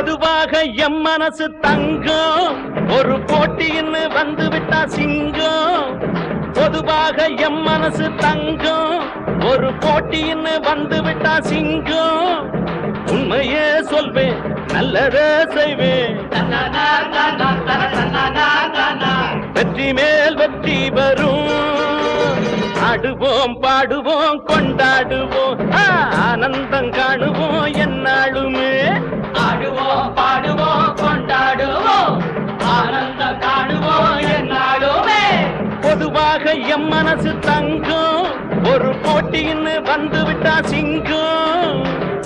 பொதுவாக எம் மனசு தங்கம் ஒரு போட்டின்னு வந்து விட்டா சிங்கம். பொதுவாக எம் மனசு தங்கம் ஒரு போட்டின்னு வந்து விட்டா சிங்கம். உண்மையே சொல்வேன் நல்லதே செய்வேன். வெற்றி மேல் வெற்றி வரும். ஆடுவோம் பாடுவோம் கொண்டாடுவோம் ஆனந்தம் காணுவோம் என்னாலுமே. ஆடுவோம் பாடுவோம் கொண்டாடுவோம் ஆனந்தம் காணுவோம் என்னாலுமே. பொதுவாக எம் மனசு தங்கம் ஒரு போட்டின்னு வந்து விட்டா சிங்கம்.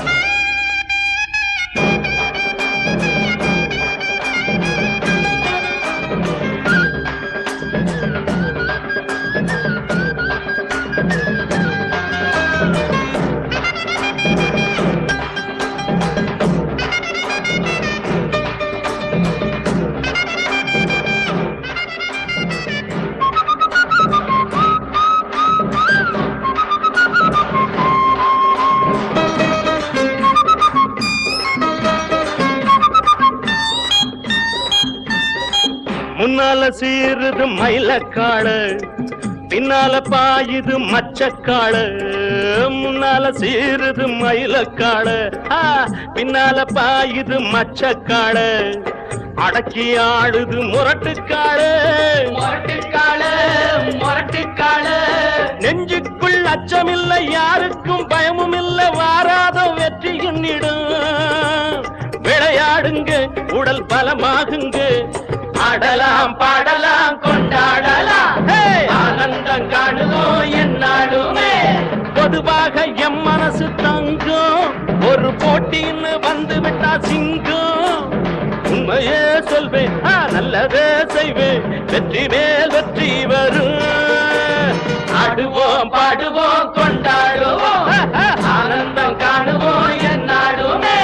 முன்னால சீருது மயிலக்காடு பின்னால பாயுது மச்சக்காடு. முன்னால சீருது மயிலக்காடு பின்னால பாயுது மச்சக்காடு. அடக்கி ஆடுது முரட்டுக்காடு முரட்டுக்காடு முரட்டுக்காடு. நெஞ்சுக்குள் அச்சமில்லை யாருக்கும் பயமும் இல்லை வாராத வெற்றி எண்ணிடும். விளையாடுங்க உடல் பலமாகுங்க ஆடலாம் பாடலாம் கொண்டாடலாம் ஆனந்தம் காணுவோம் என்னாலுமே. பொதுவாக எம் மனசு தங்கம் ஒரு போட்டின்னு வந்து விட்டா சிங்கம். உண்மையே சொல்வேன் நல்லதே செய்வேன் வெற்றி மேல் வெற்றி வரும். ஆடுவோம் பாடுவோம் கொண்டாடுவோம் ஆனந்தம் காணுவோம் என்னாலுமே.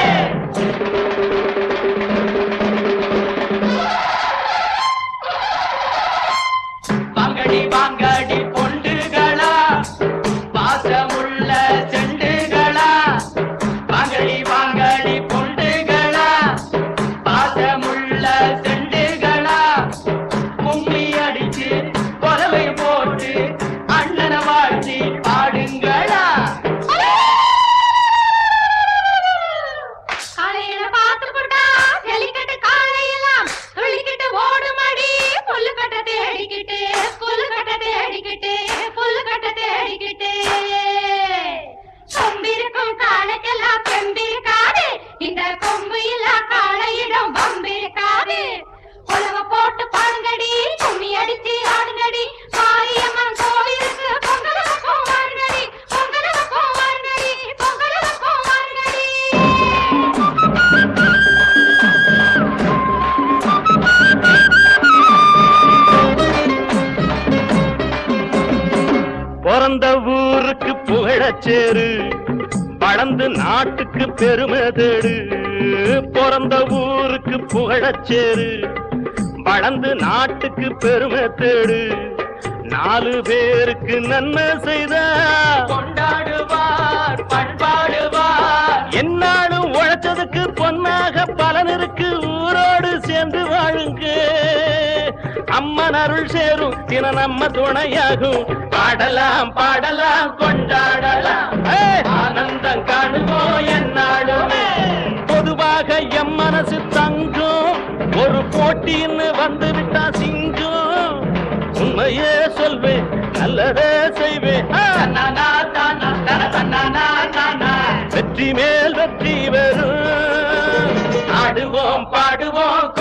வாங்கடி வாங்கடி பொண்டுகளா பாசமுள்ள செண்டுகளா. வாங்கடி வாங்கடி பொண்டுகளா பாசமுள்ள செண்டுகளா. கும்மி அடிச்சு கொலவை போட்டு அண்ணன வாழ்த்தி பாடுங்களா. காலையில பார்த்து போட்டா ஜல்லிக்கட்டு காலையெல்லாம் துள்ளிக்கிட்டு ஓடுமடி. புல்லுக்கட்ட தேடிக்கிட்டு புல்லுக்கட்ட தேடிக்கிட்டு புல்லுக்கட்ட தேடிக்கிட்டு. கொம்பிருக்கும் காலைக்கெல்லாம் பெம்பிருக்காது இந்த கொம்பு இல்லா காளையிடம் வம்பிருக்காது. உலக போட்டு பாடுங்கடி கும்மி அடிச்சு ஆடுங்கடி. மாரியம்மன் கோவிலுக்கு பொங்கலுக்கும் வாருங்கடி பொங்கலுக்கும் வாருங்கடி பொங்கலுக்கும் வாருங்கடி. பிறந்த ஊருக்கு புகழச்சேரு வளர்ந்து நாட்டுக்கு பெருமை தேடு. பிறந்த ஊருக்கு புகழச்சேரு வளர்ந்து நாட்டுக்கு பெருமை தேடு. 4 பேருக்கு நன்மை செய்த கொண்டாடுவார் பண்பாடுவார். என்னாலும் உழைச்சதுக்கு பொன்னாக பலன் இருக்கு. ஊரோடு சேர்ந்து வாழுங்க அம்மன் அருள் சேரும் தின நம்ம துணையாகும். பாடலாம் பாடலாம் கொண்டாடலாம் ஆனந்தம் காணுவோம் என்னாலுமே. பொதுவாக எம் மனசு தங்கம் ஒரு போட்டின்னு வந்து விட்டா சிங்கம். உண்மையே சொல்வேன் நல்லதே செய்வேன் வெற்றி மேல் வெற்றி வரும். ஆடுவோம் பாடுவோம்